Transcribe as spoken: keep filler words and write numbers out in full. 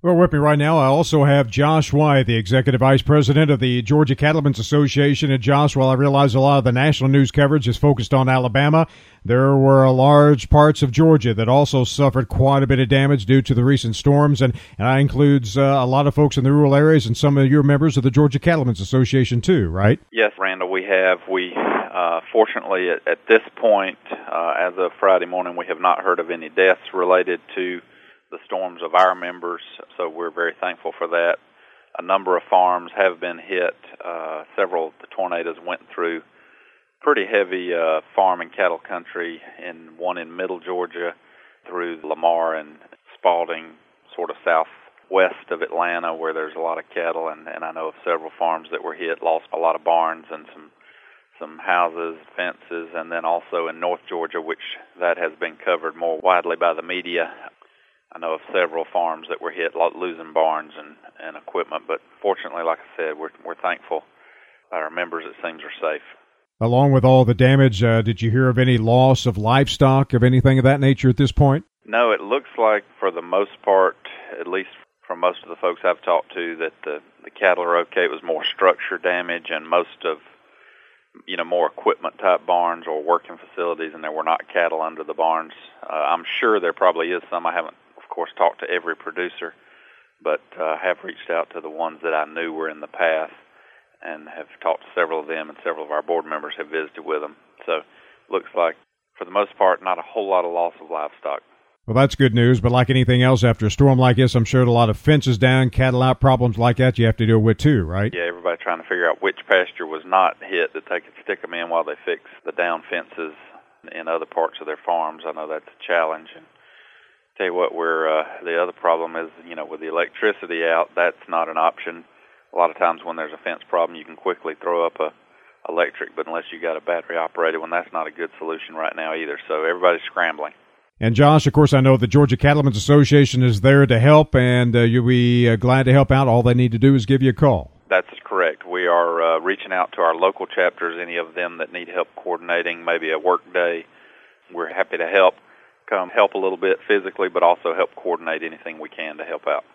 Well, with me right now, I also have Josh White, the Executive Vice President of the Georgia Cattlemen's Association. And Josh, while I realize a lot of the national news coverage is focused on Alabama, there were large parts of Georgia that also suffered quite a bit of damage due to the recent storms, and, and that includes uh, a lot of folks in the rural areas and some of your members of the Georgia Cattlemen's Association too, right? Yes, Randall, we have. We, uh, fortunately, at, at this point, uh, as of Friday morning, we have not heard of any deaths related to the storms of our members, so we're very thankful for that. A number of farms have been hit. Uh, several of the tornadoes went through pretty heavy uh, farm and cattle country, in one in middle Georgia through Lamar and Spalding, sort of southwest of Atlanta, where there's a lot of cattle, and, and I know of several farms that were hit, lost a lot of barns and some some houses, fences, and then also in North Georgia, which that has been covered more widely by the media. I know of several farms that were hit, losing barns and, and equipment, but fortunately, like I said, we're, we're thankful that our members, it seems, are safe. Along with all the damage, uh, did you hear of any loss of livestock, of anything of that nature at this point? No, it looks like for the most part, at least from most of the folks I've talked to, that the, the cattle are okay. It was more structure damage and most of, you know, more equipment-type barns or working facilities, and there were not cattle under the barns. Uh, I'm sure there probably is some. I haven't, of course, talked to every producer, but uh, have reached out to the ones that I knew were in the path and have talked to several of them, and several of our board members have visited with them. So looks like, for the most part, not a whole lot of loss of livestock. Well, that's good news, but like anything else, after a storm like this, I'm sure a lot of fences down, cattle out, problems like that you have to deal with too, right? Yeah, everybody trying to figure out which pasture was not hit that they could stick them in while they fix the down fences in other parts of their farms. I know that's a challenge. And tell you what, we're, uh, the other problem is, you know, with the electricity out, that's not an option. A lot of times when there's a fence problem, you can quickly throw up a electric, but unless you got a battery operated one, that's not a good solution right now either. So everybody's scrambling. And Josh, of course, I know the Georgia Cattlemen's Association is there to help, and uh, you'll be uh, glad to help out. All they need to do is give you a call. That's correct. We are uh, reaching out to our local chapters, any of them that need help coordinating maybe a work day. We're happy to help, come help a little bit physically, but also help coordinate anything we can to help out.